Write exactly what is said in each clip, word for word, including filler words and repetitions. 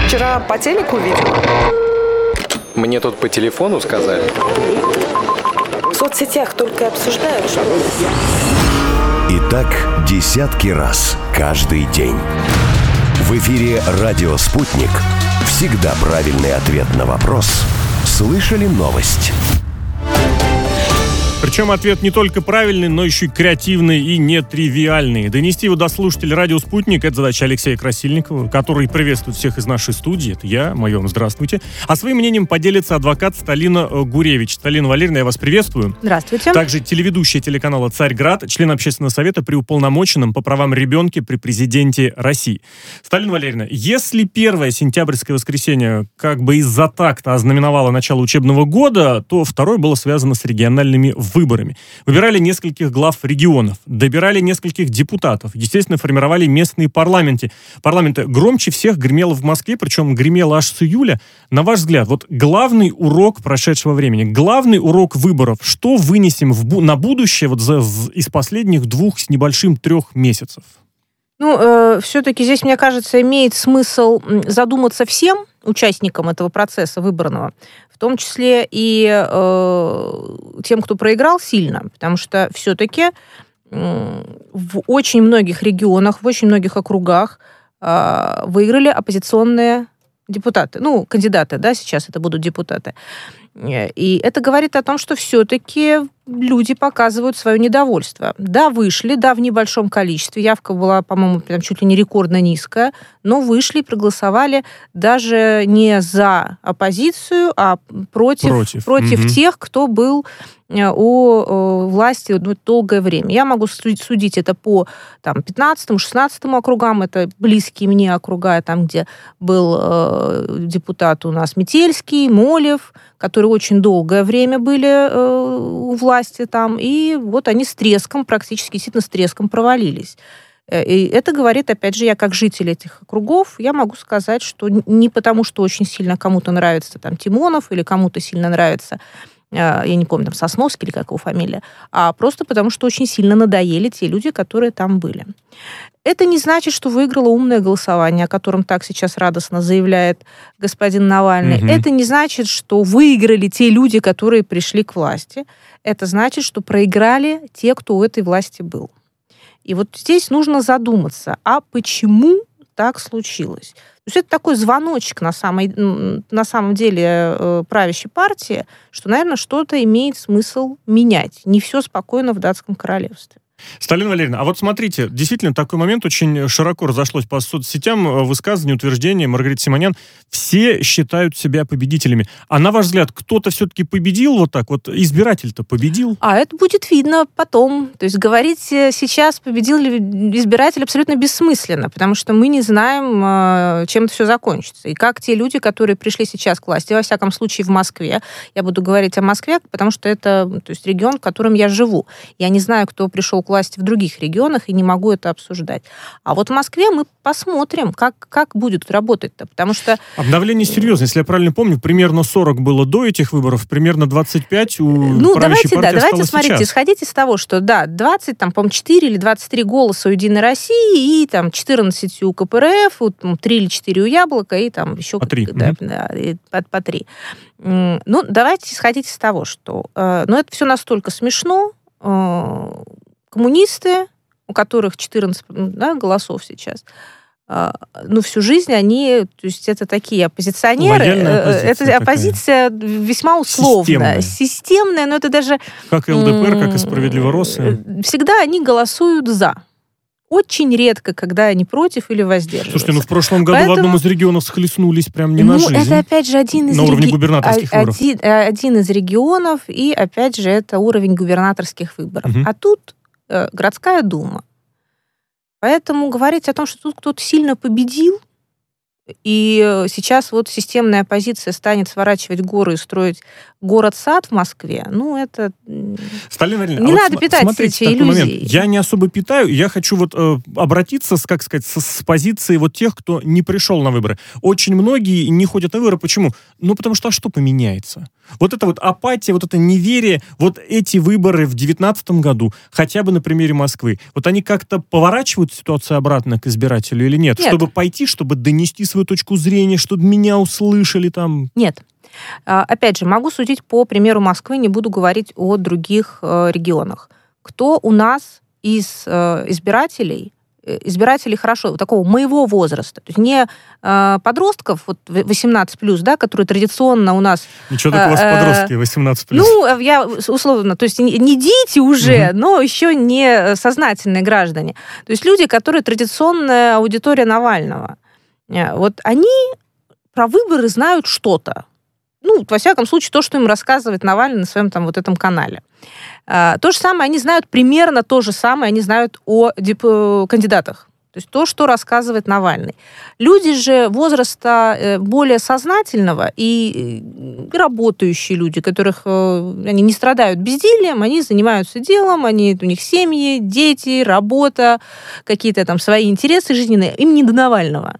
Вчера по телеку видела. Мне тут по телефону сказали. В соцсетях только обсуждают, что... И так десятки раз каждый день. В эфире «Радио Спутник». Всегда правильный ответ на вопрос. Слышали новость? Причем ответ не только правильный, но еще и креативный и нетривиальный. Донести его до слушателей «Радио Спутник» — это задача Алексея Красильникова, который приветствует всех из нашей студии. Это я, мое вам здравствуйте. А своим мнением поделится адвокат Сталина Гуревич. Сталина Валерьевна, я вас приветствую. Здравствуйте. Также телеведущая телеканала «Царьград», член Общественного совета при уполномоченном по правам ребенка при президенте России. Сталина Валерьевна, если первое сентябрьское воскресенье как бы из-за такта ознаменовало начало учебного года, то второе было связано с региональными выборами. Выбирали нескольких глав регионов, добирали нескольких депутатов, естественно, формировали местные парламенты. Парламенты громче всех гремело в Москве, причем гремело аж с июля. На ваш взгляд, вот главный урок прошедшего времени, главный урок выборов, что вынесем в бу- на будущее вот за, в, из последних двух с небольшим трех месяцев? Ну, э, все-таки здесь, мне кажется, имеет смысл задуматься всем участникам этого процесса выборного, в том числе и э, тем, кто проиграл сильно, потому что все-таки э, в очень многих регионах, в очень многих округах э, выиграли оппозиционные депутаты, ну, кандидаты, да, сейчас это будут депутаты. И это говорит о том, что все-таки люди показывают свое недовольство. Да, вышли, да, в небольшом количестве. Явка была, по-моему, прям чуть ли не рекордно низкая, но вышли и проголосовали даже не за оппозицию, а против, против. против угу. тех, кто был у власти долгое время. Я могу судить это по там, пятнадцатому-шестнадцатому округам, это близкие мне округа, там, где был э, депутат у нас Метельский, Молев, которые очень долгое время были э, у власти там, и вот они с треском, практически действительно с треском провалились. И это говорит, опять же, я как житель этих округов, я могу сказать, что не потому, что очень сильно кому-то нравится там Тимонов или кому-то сильно нравится, я не помню, там, Сосновский или как его фамилия, а просто потому, что очень сильно надоели те люди, которые там были. Это не значит, что выиграло умное голосование, о котором так сейчас радостно заявляет господин Навальный. Угу. Это не значит, что выиграли те люди, которые пришли к власти. Это значит, что проиграли те, кто у этой власти был. И вот здесь нужно задуматься, а почему так случилось? То есть это такой звоночек на, самой, на самом деле правящей партии, что, наверное, что-то имеет смысл менять. Не все спокойно в датском королевстве. Сталина Валерьевна, а вот смотрите, действительно, такой момент очень широко разошлось по соцсетям, высказывание, утверждение Маргариты Симонян. Все считают себя победителями. А на ваш взгляд, кто-то все-таки победил вот так? Вот избиратель-то победил? А это будет видно потом. То есть говорить сейчас, победил ли избиратель, абсолютно бессмысленно, потому что мы не знаем, чем это все закончится. И как те люди, которые пришли сейчас к власти, во всяком случае в Москве, я буду говорить о Москве, потому что это, то есть, регион, в котором я живу. Я не знаю, кто пришел к власти в других регионах, и не могу это обсуждать. А вот в Москве мы посмотрим, как, как будет работать-то, потому что... Обновление серьезно. Если я правильно помню, примерно сорок было до этих выборов, примерно двадцать пять у ну, правящей давайте, партии да, давайте, смотрите, сейчас. Исходите с того, что, да, двадцать, там, по-моему, четыре или двадцать три голоса у «Единой России», и там четырнадцать у ка пэ эр эф, три или четыре у «Яблока», и там еще... По три. Да, mm-hmm. да, по, по три. Ну, давайте исходить из того, что... Ну, это все настолько смешно. Коммунисты, у которых четырнадцать да, голосов сейчас, ну, всю жизнь они, то есть это такие оппозиционеры. Это оппозиция такая. Весьма условная. Системная. Системная, но это даже... Как эл дэ пэ эр, как и «Справедливая Россия». Всегда они голосуют «за». Очень редко, когда они против или воздерживаются. Слушайте, ну в прошлом году Поэтому... в одном из регионов схлестнулись прям не ну, на жизнь. Ну, это опять же один из... На уровне реги... губернаторских один, выборов. Один из регионов, и опять же это уровень губернаторских выборов. Угу. А тут э, городская дума. Поэтому говорить о том, что тут кто-то сильно победил, и сейчас вот системная оппозиция станет сворачивать горы и строить город-сад в Москве, ну, это... Сталин Валерьевна, не а надо вот питать смотрите, эти такой момент. иллюзии. Я не особо питаю, я хочу вот э, обратиться, с, как сказать, с, с позиции вот тех, кто не пришел на выборы. Очень многие не ходят на выборы. Почему? Ну, потому что а что поменяется? Вот это вот апатия, вот это неверие, вот эти выборы в девятнадцатом году, хотя бы на примере Москвы, вот они как-то поворачивают ситуацию обратно к избирателю или нет? Нет. Чтобы пойти, чтобы донести свою точку зрения, чтобы меня услышали там? Нет. Опять же, могу судить по примеру Москвы, не буду говорить о других э, регионах. Кто у нас из э, избирателей, э, избирателей хорошо, такого моего возраста, то есть не э, подростков, вот восемнадцать плюс, да, которые традиционно у нас... Ничего такого э, с подростки, восемнадцать плюс. Ну, я условно, то есть не, не дети уже, угу. но еще не сознательные граждане. То есть люди, которые традиционная аудитория Навального. Вот они про выборы знают что-то. Ну, во всяком случае, то, что им рассказывает Навальный на своем там вот этом канале. А, то же самое, они знают примерно то же самое, они знают о дип- кандидатах. То есть то, что рассказывает Навальный. Люди же возраста более сознательного и работающие люди, которых они не страдают бездельем, они занимаются делом, они, у них семьи, дети, работа, какие-то там свои интересы жизненные, им не до Навального.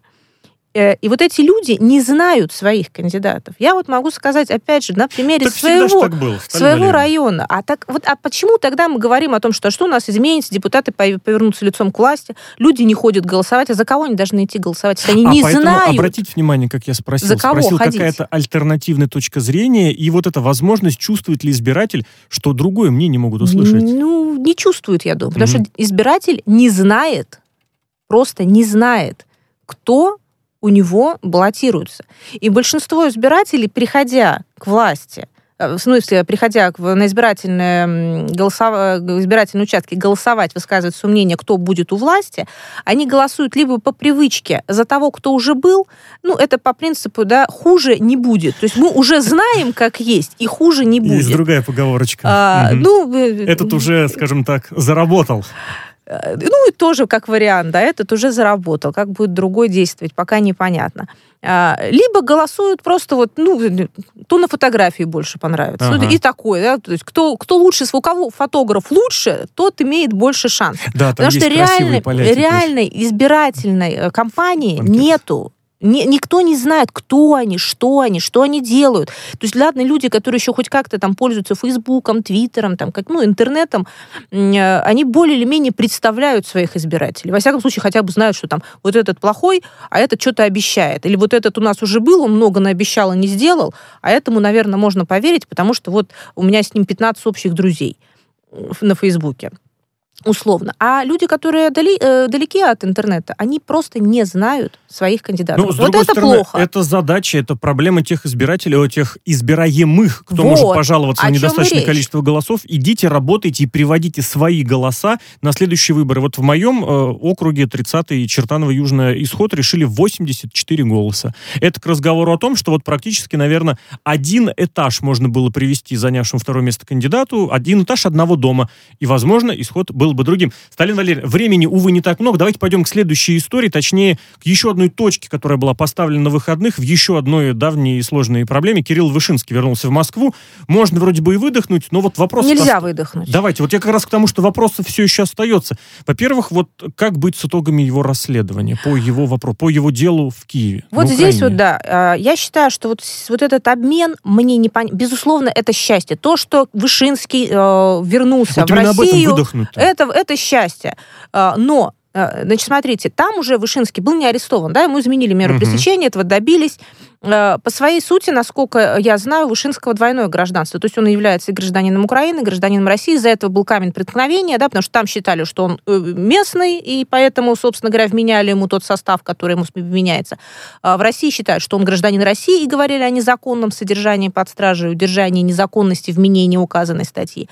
И вот эти люди не знают своих кандидатов. Я вот могу сказать, опять же, на примере так своего, так было, своего района. А, так, вот, а почему тогда мы говорим о том, что, что у нас изменится, депутаты повернутся лицом к власти, люди не ходят голосовать, а за кого они должны идти голосовать, если они а не поэтому знают? Обратите внимание, как я спросил. За кого спросил, ходить? Какая-то альтернативная точка зрения, и вот эта возможность, чувствует ли избиратель, что другое мнение могут услышать? Ну, не чувствует, я думаю. Потому Mm-hmm. что избиратель не знает, просто не знает, кто у него баллотируются. И большинство избирателей, приходя к власти, в смысле, приходя на избирательные, голосов... избирательные участки голосовать, высказывать свое мнение, кто будет у власти, они голосуют либо по привычке за того, кто уже был, ну, это по принципу, да, хуже не будет. То есть мы уже знаем, как есть, и хуже не будет. Есть другая поговорочка. А, угу. ну, Этот уже, скажем так, заработал. Ну, и тоже как вариант, да, этот уже заработал. Как будет другой действовать, пока непонятно. Либо голосуют просто вот, ну, кто на фотографии больше понравится. Ага. Ну, и такое, да, то есть кто, кто лучше, у кого фотограф лучше, тот имеет больше шансов. Да, там потому есть что реальной, поляки, реальной избирательной кампании Банкет. нету. Ни, никто не знает, кто они, что они, что они делают. То есть, ладно, люди, которые еще хоть как-то там пользуются Фейсбуком, Твиттером, там, как, ну, интернетом, э, они более или менее представляют своих избирателей. Во всяком случае, хотя бы знают, что там вот этот плохой, а этот что-то обещает. Или вот этот у нас уже был, он много наобещал и не сделал, а этому, наверное, можно поверить, потому что вот у меня с ним пятнадцать общих друзей на Фейсбуке. Условно. А люди, которые дали, э, далеки от интернета, они просто не знают своих кандидатов. Ну, с вот другой это стороны, плохо. Это задача, это проблема тех избирателей, тех избираемых, кто вот. может пожаловаться О на недостаточное речь? количество голосов. Идите, работайте и приводите свои голоса на следующие выборы. Вот в моем э, округе тридцатый Чертаново Южный исход решили восемьдесят четыре голоса. Это к разговору о том, что вот практически, наверное, один этаж можно было привести занявшему второе место кандидату, один этаж одного дома. И, возможно, исход был бы другим. Сталин Валерьевич, времени, увы, не так много. Давайте пойдем к следующей истории, точнее, к еще одной точке, которая была поставлена на выходных в еще одной давней и сложной проблеме. Кирилл Вышинский вернулся в Москву. Можно вроде бы и выдохнуть, но вот вопрос... Нельзя выдохнуть. Давайте, вот я как раз к тому, что вопросов все еще остается. Во-первых, вот как быть с итогами его расследования по его вопросу, по его делу в Киеве? Вот здесь вот, да, я считаю, что вот, вот этот обмен мне не понятен. Безусловно, это счастье. То, что Вышинский э, вернулся вот в Россию, об этом выдохнуть-то. это, это счастье. Но, значит, смотрите, там уже Вышинский был не арестован, да, ему изменили меру угу. пресечения, этого добились. По своей сути, насколько я знаю, у Вышинского двойное гражданство. То есть он является и гражданином Украины, и гражданином России. Из-за этого был камень преткновения, да, потому что там считали, что он местный, и поэтому, собственно говоря, вменяли ему тот состав, который ему вменяется. В России считают, что он гражданин России, и говорили о незаконном содержании под стражей, удержании незаконности вменения указанной статьи.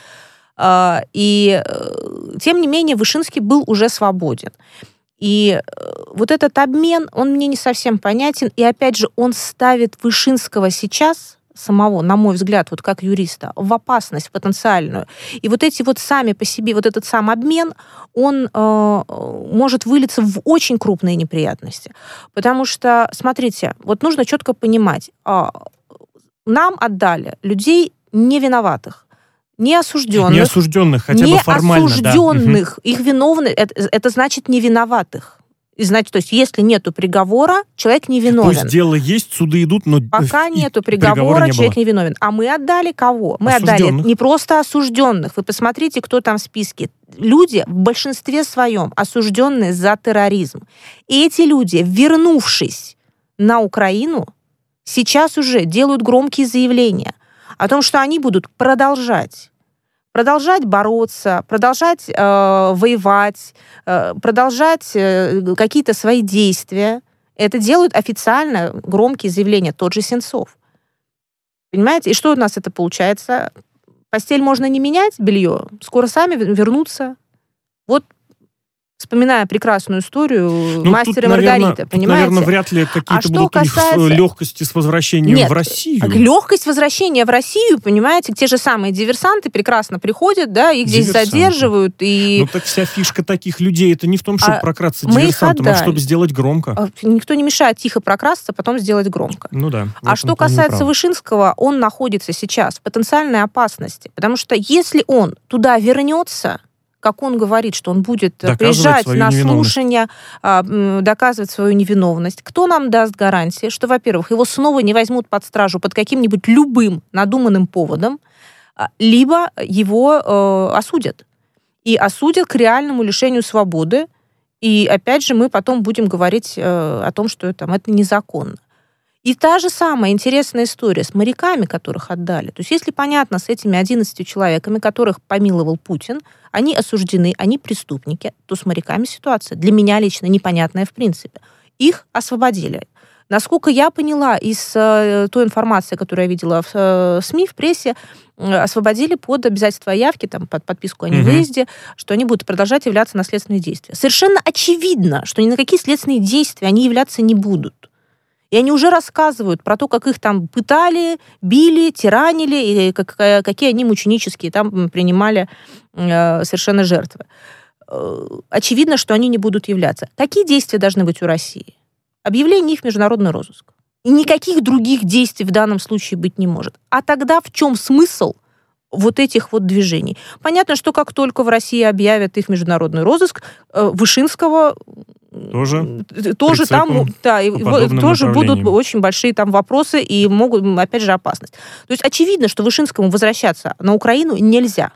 И, тем не менее, Вышинский был уже свободен. И вот этот обмен, он мне не совсем понятен. И, опять же, он ставит Вышинского сейчас, самого, на мой взгляд, вот как юриста, в опасность потенциальную. И вот эти вот сами по себе, вот этот сам обмен, он э, может вылиться в очень крупные неприятности. Потому что, смотрите, вот нужно четко понимать, э, нам отдали людей не виноватых, не осужденных. Не осужденных, хотя бы формально, да. Не осужденных. Их виновны, это, это значит не виноватых. И знаете, то есть, если нету приговора, человек не виновен. Пусть дело есть, суды идут, но пока нету приговора, приговора не человек было. Не виновен. А мы отдали кого? Мы отдали не просто осужденных. Вы посмотрите, кто там в списке. Люди в большинстве своем осужденные за терроризм. И эти люди, вернувшись на Украину, сейчас уже делают громкие заявления о том, что они будут продолжать продолжать бороться, продолжать э, воевать, э, продолжать э, какие-то свои действия. Это делают официально громкие заявления, тот же Сенцов. Понимаете? И что у нас это получается? Постель можно не менять, белье, скоро сами вернутся. Вот, вспоминая прекрасную историю ну, «Мастера и Маргарита», понимаете? Наверное, вряд ли какие-то а будут касается... у них легкости с возвращением Нет, в Россию. Легкость возвращения в Россию, понимаете, те же самые диверсанты прекрасно приходят, да, их здесь задерживают. И... Ну так вся фишка таких людей, это не в том, чтобы а прокрасться диверсантом, а чтобы сделать громко. Никто не мешает тихо прокрасться, а потом сделать громко. Ну да. А что касается Вышинского, он находится сейчас в потенциальной опасности, потому что если он туда вернется, как он говорит, что он будет доказывать приезжать на слушания, доказывать свою невиновность. Кто нам даст гарантии, что, во-первых, его снова не возьмут под стражу под каким-нибудь любым надуманным поводом, либо его э, осудят. И осудят к реальному лишению свободы. И, опять же, мы потом будем говорить э, о том, что это, это незаконно. И та же самая интересная история с моряками, которых отдали. То есть, если понятно, с этими одиннадцатью человеками, которых помиловал Путин, они осуждены, они преступники, то с моряками ситуация для меня лично непонятная в принципе. Их освободили. Насколько я поняла из э, той информации, которую я видела в э, СМИ, в прессе, э, освободили под обязательство о явке, там, под подписку о невыезде, угу. что они будут продолжать являться на следственные действия. Совершенно очевидно, что ни на какие следственные действия они являться не будут. И они уже рассказывают про то, как их там пытали, били, тиранили, и как, какие они мученические там принимали э, совершенно жертвы. Э, очевидно, что они не будут являться. Какие действия должны быть у России? Объявление их в международный розыск. И никаких других действий в данном случае быть не может. А тогда в чем смысл вот этих вот движений? Понятно, что как только в России объявят их международный розыск, э, Вышинского... Тоже, тоже там, да, и тоже будут очень большие там вопросы и могут, опять же, опасность. То есть очевидно, что Вышинскому возвращаться на Украину нельзя.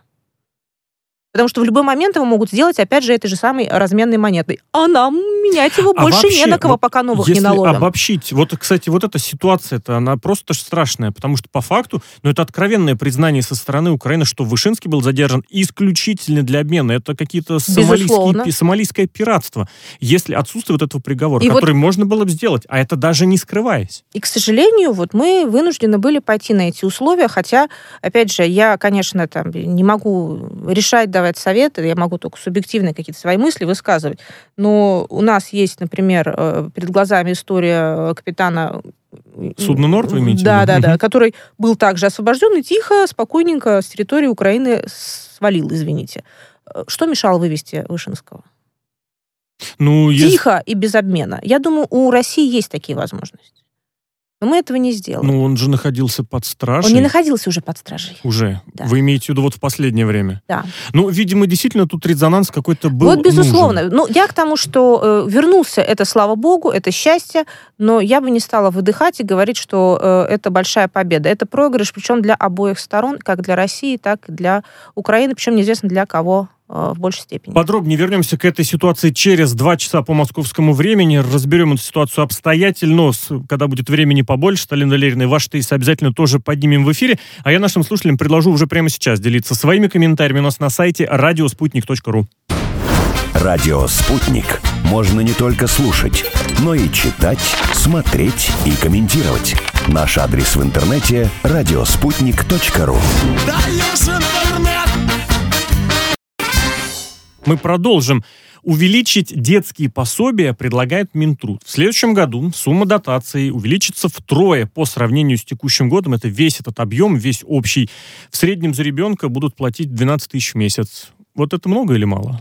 Потому что в любой момент его могут сделать, опять же, этой же самой разменной монетой. А нам менять его а больше вообще, не на кого, вот пока новых не наловим. Если обобщить, вот, кстати, вот эта ситуация-то, она просто страшная, потому что по факту, ну, это откровенное признание со стороны Украины, что Вышинский был задержан исключительно для обмена. Это какие-то сомалийские, сомалийское пиратство. Если отсутствует вот этого приговора, и который вот, можно было бы сделать, а это даже не скрываясь. И, к сожалению, вот мы вынуждены были пойти на эти условия, хотя, опять же, я, конечно, там не могу решать, давать советы, я могу только субъективные какие-то свои мысли высказывать, но у нас есть, например, перед глазами история капитана... Судно «Норд» вы имеете в виду? Да, да, да, который был также освобожден и тихо, спокойненько с территории Украины свалил, извините. Что мешало вывести Вышинского? Ну, тихо если... и без обмена. Я думаю, у России есть такие возможности. Но мы этого не сделали. Ну, он же находился под стражей. Он не находился уже под стражей. Уже? Да. Вы имеете в виду вот в последнее время? Да. Ну, видимо, действительно, тут резонанс какой-то был Вот, безусловно. нужен. Ну, я к тому, что э, вернулся, это, слава богу, это счастье, но я бы не стала выдыхать и говорить, что э, это большая победа. Это проигрыш, причем для обоих сторон, как для России, так и для Украины, причем неизвестно для кого в большей степени. Подробнее вернемся к этой ситуации через два часа по московскому времени. Разберем эту ситуацию обстоятельно. Когда будет времени побольше, Талина Валерьевна, и ваш тезис обязательно тоже поднимем в эфире. А я нашим слушателям предложу уже прямо сейчас делиться своими комментариями у нас на сайте радиоспутник точка ру. Радио «Спутник» можно не только слушать, но и читать, смотреть и комментировать. Наш адрес в интернете – радиоспутник точка ру. Мы продолжим. Увеличить детские пособия предлагает Минтруд. В следующем году сумма дотации увеличится втрое по сравнению с текущим годом. Это весь этот объем, весь общий. В среднем за ребенка будут платить двенадцать тысяч в месяц. Вот это много или мало?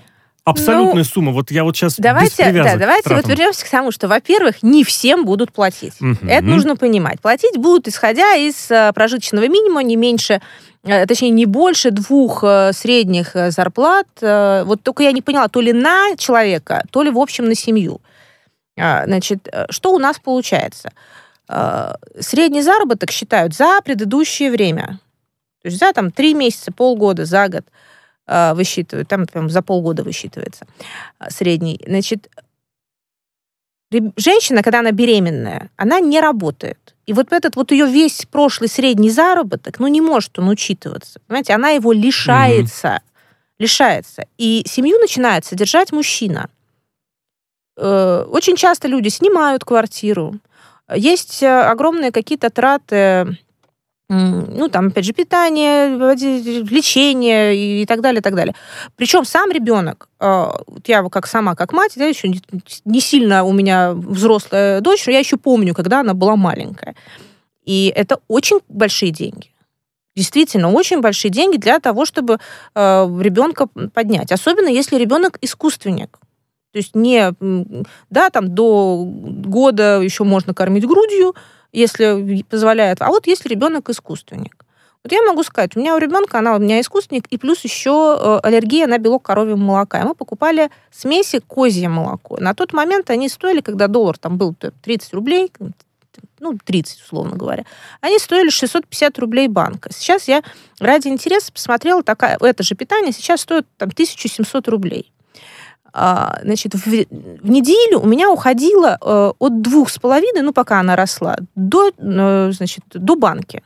абсолютная Ну, сумма. Вот я вот сейчас Давайте, без привязок да, давайте к вот тратам. вернемся к тому, что, во-первых, не всем будут платить. Мгм. Это нужно понимать. Платить будут, исходя из э, прожиточного минимума, не меньше, э, точнее, не больше двух э, средних э, зарплат. Э, вот только я не поняла, то ли на человека, то ли, в общем, на семью. А, значит, э, что у нас получается? Э, средний заработок считают за предыдущее время. То есть за там три месяца, полгода, за год э, высчитывают. Там, там за полгода высчитывается э, средний. Значит, реб- женщина, когда она беременная, она не работает. И вот этот вот ее весь прошлый средний заработок, ну, не может он учитываться. Понимаете, она его лишается. Лишается. И семью начинает содержать мужчина. Э, Очень часто люди снимают квартиру. Есть э, огромные какие-то траты, м, ну, там, опять же, питание, води- лечение и так далее, и так далее. Причем сам ребенок, э, вот я как сама, как мать, да, еще не, не сильно у меня взрослая дочь, но я еще помню, когда она была маленькая. И это очень большие деньги. Действительно, очень большие деньги для того, чтобы э, ребенка поднять. Особенно, если ребенок искусственник. То есть не, м, да, там до года еще можно кормить грудью, если позволяет. А вот если ребенок искусственник. Вот я могу сказать, у меня у ребенка, она у меня искусственник, и плюс еще э, аллергия на белок коровьего молока. И мы покупали смеси козье молоко. На тот момент они стоили, когда доллар там был тридцать рублей, ну, тридцать, условно говоря, они стоили шестьсот пятьдесят рублей банка. Сейчас я ради интереса посмотрела, такая, это же питание сейчас стоит там тысяча семьсот рублей. А, значит, в, в неделю у меня уходило э, от двух с половиной, ну, пока она росла, до, э, значит, до банки.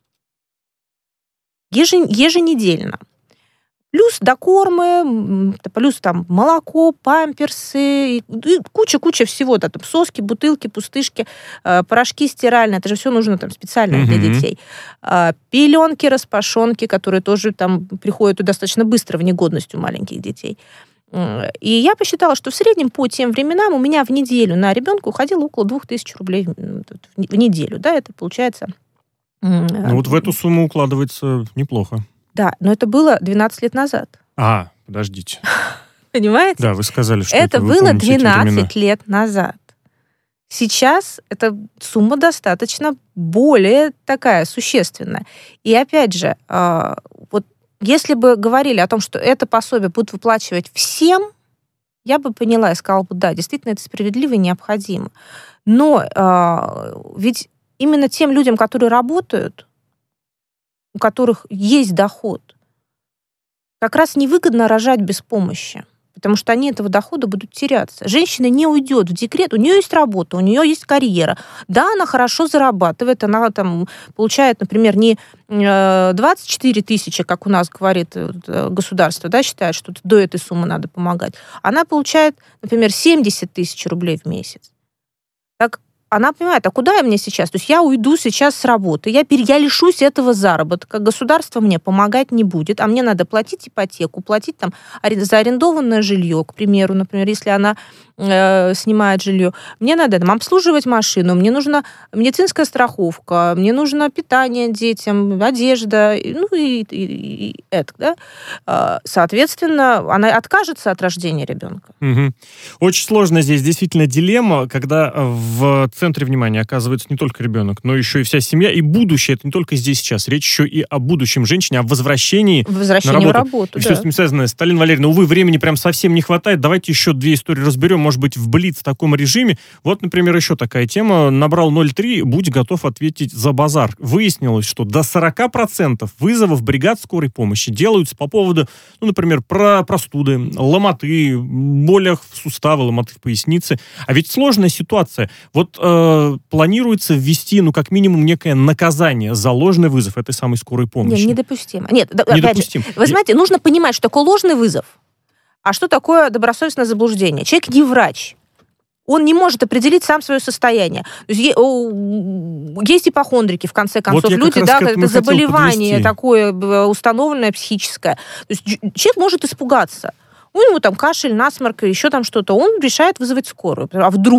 Ежен, еженедельно. Плюс докормы, м, плюс там молоко, памперсы, и, и куча-куча всего. Да, там соски, бутылки, пустышки, э, порошки стиральные. Это же все нужно там специально для Мгм. детей. А, пеленки, распашонки, которые тоже там приходят достаточно быстро в негодность у маленьких детей. М, И я посчитала, что в среднем по тем временам у меня в неделю на ребенка уходило около двух тысяч рублей в в- в неделю. Да, это получается... м, Ну вот в эту сумму укладывается неплохо. Да, но это было двенадцать лет назад. А, подождите. Понимаете? Да, вы сказали, что Это это вы было помните эти времена. двенадцать лет назад. Сейчас эта сумма достаточно более такая существенная. И опять же, а, вот если бы говорили о том, что это пособие будут выплачивать всем, я бы поняла и сказала бы, да, действительно, это справедливо и необходимо. Но а, ведь именно тем людям, которые работают, у которых есть доход, как раз невыгодно рожать без помощи, потому что они этого дохода будут теряться. Женщина не уйдет в декрет, у нее есть работа, у нее есть карьера. Да, она хорошо зарабатывает, она там получает, например, не э, двадцать четыре тысячи, как у нас говорит э, государство, да, считает, что до этой суммы надо помогать. Она получает, например, семьдесят тысяч рублей в месяц. Так она понимает, а куда я мне сейчас? То есть я уйду сейчас с работы, я, пере- я лишусь этого заработка, государство мне помогать не будет, а мне надо платить ипотеку, платить там аре- за арендованное жилье, к примеру, например, если она э, снимает жилье. Мне надо там обслуживать машину, мне нужна медицинская страховка, мне нужно питание детям, одежда, и- ну и, и- и- и это, да. А, Соответственно, она откажется от рождения ребенка. Мгм. Очень сложная здесь действительно дилемма, когда э, в центре внимания оказывается не только ребенок, но еще и вся семья, и будущее. Это не только здесь сейчас. Речь еще и о будущем женщине, о возвращении Возвращение на в работу. работу, И да. все с этим связано. Сталина Валерьевна, увы, времени прям совсем не хватает. Давайте еще две истории разберем, может быть, в блиц в таком режиме. Вот, например, еще такая тема. Набрал ноль три, будь готов ответить за базар. Выяснилось, что до сорок процентов вызовов бригад скорой помощи делаются по поводу, ну, например, про простуды, ломоты, болях в суставы, ломоты в пояснице. А ведь сложная ситуация. Вот э, планируется ввести, ну, как минимум, некое наказание за ложный вызов этой самой скорой помощи. Нет, недопустимо. Нет, да, опять же, Недопустим. вы знаете, нужно понимать, что такое ложный вызов, а что такое добросовестное заблуждение. Человек не врач. Он не может определить сам свое состояние. То есть, е- о, есть ипохондрики, в конце концов. Вот я как Люди, раз да, к этому это хотел заболевание подвести. такое э, установленное, психическое. То есть дж- человек может испугаться. У него там кашель, насморк, еще там что-то. Он решает вызвать скорую. А вдруг?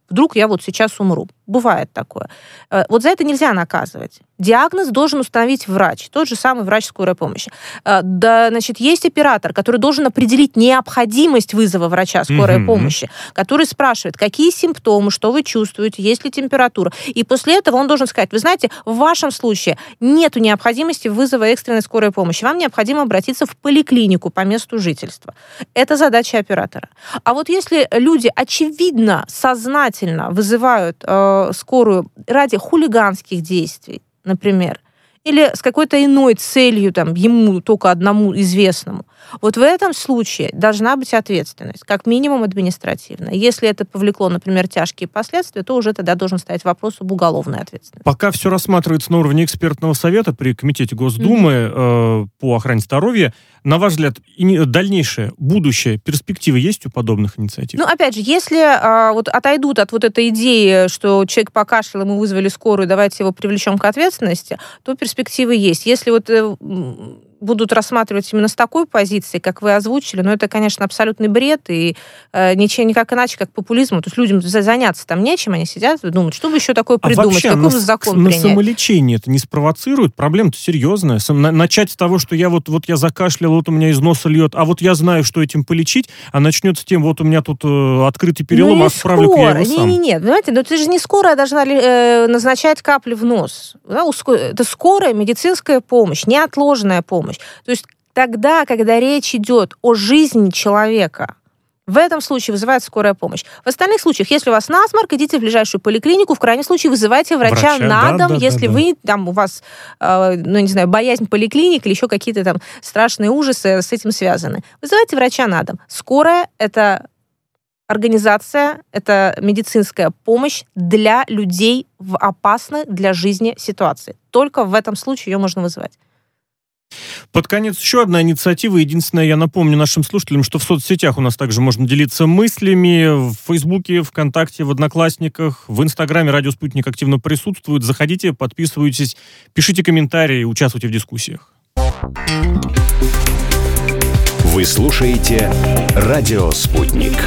Вдруг я вот сейчас умру. Бывает такое. Вот за это нельзя наказывать. Диагноз должен установить врач, тот же самый врач скорой помощи. Да, значит, есть оператор, который должен определить необходимость вызова врача скорой mm-hmm. помощи, который спрашивает, какие симптомы, что вы чувствуете, есть ли температура. И после этого он должен сказать, вы знаете, в вашем случае нет необходимости вызова экстренной скорой помощи. Вам необходимо обратиться в поликлинику по месту жительства. Это задача оператора. А вот если люди, очевидно, сознательно вызывают э, скорую ради хулиганских действий, например, или с какой-то иной целью, там, ему только одному известному, вот в этом случае должна быть ответственность, как минимум административная. Если это повлекло, например, тяжкие последствия, то уже тогда должен стоять вопрос об уголовной ответственности. Пока все рассматривается на уровне экспертного совета при Комитете Госдумы mm-hmm. э, по охране здоровья, на ваш взгляд, и дальнейшее, будущее, перспективы есть у подобных инициатив? Ну, опять же, если а, вот отойдут от вот этой идеи, что человек покашлял, ему вызвали скорую, давайте его привлечем к ответственности, то перспективы есть. Если вот э, будут рассматривать именно с такой позиции, как вы озвучили, ну, это, конечно, абсолютный бред, и э, ничего, никак иначе, как популизмом. То есть людям заняться там нечем, они сидят и думают, что бы еще такое придумать, а вообще, какой же закон на принять. На самолечение это не спровоцирует? Проблема-то серьезная. Начать с того, что я вот, вот я закашлял, вот у меня из носа льет, а вот я знаю, что этим полечить, а начнется тем, вот у меня тут э, открытый перелом, ну, отправлю-ка я его сам. Не-не-не, понимаете, но это же не скорая должна э, назначать капли в нос. Да? Это скорая медицинская помощь, неотложная помощь. То есть тогда, когда речь идет о жизни человека, в этом случае вызывается скорая помощь. В остальных случаях, если у вас насморк, идите в ближайшую поликлинику, в крайнем случае вызывайте врача, врача на дом, да, да, если да, вы, да. там, у вас, э, ну, не знаю, боязнь поликлиник или еще какие-то там страшные ужасы с этим связаны. Вызывайте врача на дом. Скорая — это организация, это медицинская помощь для людей в опасной для жизни ситуации. Только в этом случае ее можно вызывать. Под конец еще одна инициатива. Единственное, я напомню нашим слушателям, что в соцсетях у нас также можно делиться мыслями. В Фейсбуке, ВКонтакте, в Одноклассниках, в Инстаграме Радио Спутник активно присутствует. Заходите, подписывайтесь, пишите комментарии, участвуйте в дискуссиях. Вы слушаете Радио Спутник.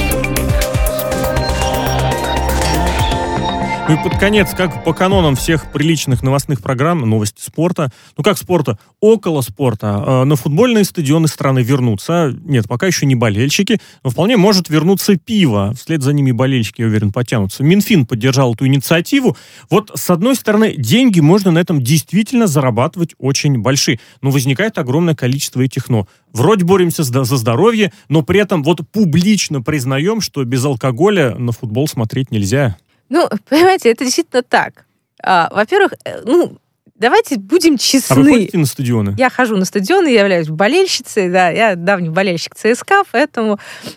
Ну и под конец, как по канонам всех приличных новостных программ, новости спорта, ну как спорта, около спорта, э, на футбольные стадионы страны вернутся. Нет, пока еще не болельщики, но вполне может вернуться пиво. Вслед за ними болельщики, я уверен, потянутся. Минфин поддержал эту инициативу. Вот, с одной стороны, деньги можно на этом действительно зарабатывать очень большие. Но возникает огромное количество этих «но». Вроде боремся за здоровье, но при этом вот публично признаем, что без алкоголя на футбол смотреть нельзя. Ну, понимаете, это действительно так. А, во-первых, ну, давайте будем честны. А вы ходите на стадионы? Я хожу на стадионы, я являюсь болельщицей, да, я давний болельщик ЦСКА, поэтому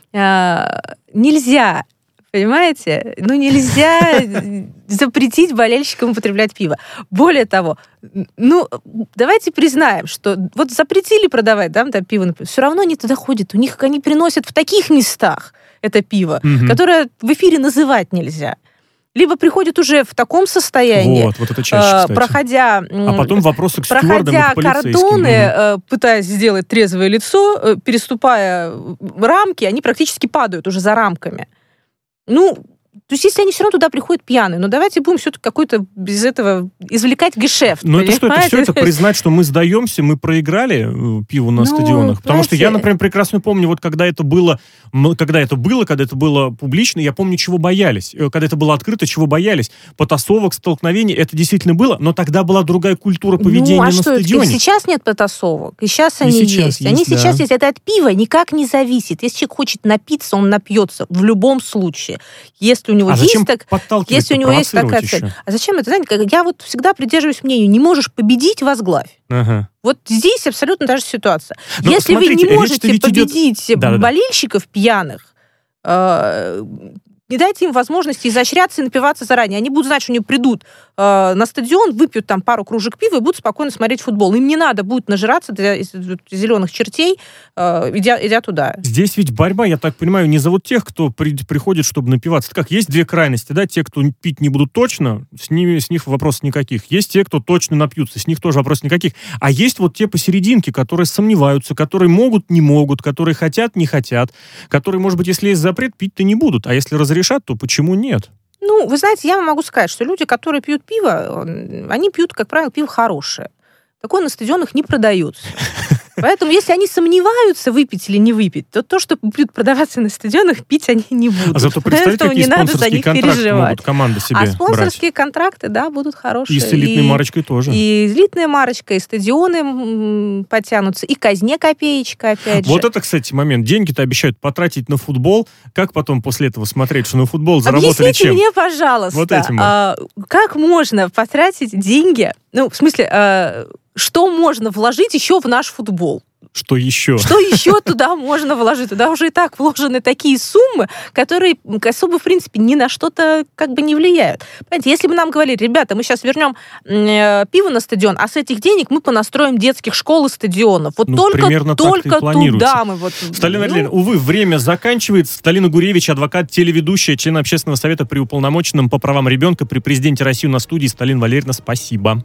а, нельзя, понимаете, ну, нельзя запретить болельщикам употреблять пиво. Более того, ну, давайте признаем, что вот запретили продавать, да, там пиво, все равно они туда ходят, у них они приносят в таких местах это пиво, угу. которое в эфире называть нельзя. Либо приходят уже в таком состоянии, вот, вот это чаще, кстати. проходя, а потом вопросы к стюардам и к полицейским. Кордоны, угу. пытаясь сделать трезвое лицо, переступая рамки, они практически падают уже за рамками. Ну, то есть если они все равно туда приходят пьяные, ну давайте будем все-таки какой-то без этого извлекать гешефт. Ну это что, это все это признать, что мы сдаемся, мы проиграли э, пиво на ну, стадионах? Потому понимаете... что я, например, прекрасно помню, вот когда это было, когда это было, когда это было публично, я помню, чего боялись. Когда это было открыто, чего боялись. Потасовок, столкновений, это действительно было, но тогда была другая культура поведения ну, а на что, стадионе. Сейчас нет потасовок, и сейчас и они сейчас есть. есть. Они да. сейчас есть. Это от пива никак не зависит. Если человек хочет напиться, он напьется в любом случае. Если у него а есть так, если у него есть такая еще? цель. А зачем это? Знаете, я вот всегда придерживаюсь мнению, не можешь победить, возглавь. Ага. Вот здесь абсолютно та же ситуация. Но если смотрите, вы не можете победить идет... болельщиков пьяных, э, не дайте им возможности изощряться и напиваться заранее. Они будут знать, что они придут э, на стадион, выпьют там пару кружек пива и будут спокойно смотреть футбол. Им не надо будет нажираться до зеленых чертей, э, идя, идя туда. Здесь ведь борьба, я так понимаю, не за вот тех, кто при, приходит, чтобы напиваться. Это как, есть две крайности, да, те, кто пить не будут точно, с ними, с них вопросов никаких. Есть те, кто точно напьются, с них тоже вопросов никаких. А есть вот те посерединке, которые сомневаются, которые могут, не могут, которые хотят, не хотят, которые, может быть, если есть запрет, пить-то не будут, а если разрешат, решат, то почему нет? Ну, вы знаете, я вам могу сказать, что люди, которые пьют пиво, они пьют, как правило, пиво хорошее. Такое на стадионах не продается. Поэтому, если они сомневаются, выпить или не выпить, то то, что будет продаваться на стадионах, пить они не будут. А зато представьте, Поэтому какие не надо за спонсорские них контракты переживать. могут команды себе А брать. спонсорские контракты, да, будут хорошие. И с элитной и, марочкой тоже. И элитная марочка, и стадионы м, потянутся, и казне копеечка, опять Вот же. это, кстати, момент. Деньги-то обещают потратить на футбол. Как потом после этого смотреть, что на футбол заработали Объясните чем? мне, пожалуйста, Вот этим вот. а, как можно потратить деньги, ну, в смысле, а, что можно вложить еще в наш футбол? Что еще? Что еще туда можно вложить? Туда уже и так вложены такие суммы, которые особо, в принципе, ни на что-то как бы не влияют. Понимаете, если бы нам говорили, ребята, мы сейчас вернем э, пиво на стадион, а с этих денег мы понастроим детских школ и стадионов. Вот Ну, только, примерно так-то и только планируется. туда мы вот... Сталина ну, Валерьевна, увы, время заканчивается. Сталина Гуревич, адвокат, телеведущая, член Общественного совета при уполномоченном по правам ребенка при президенте России на студии. Сталина Валерьевна, спасибо.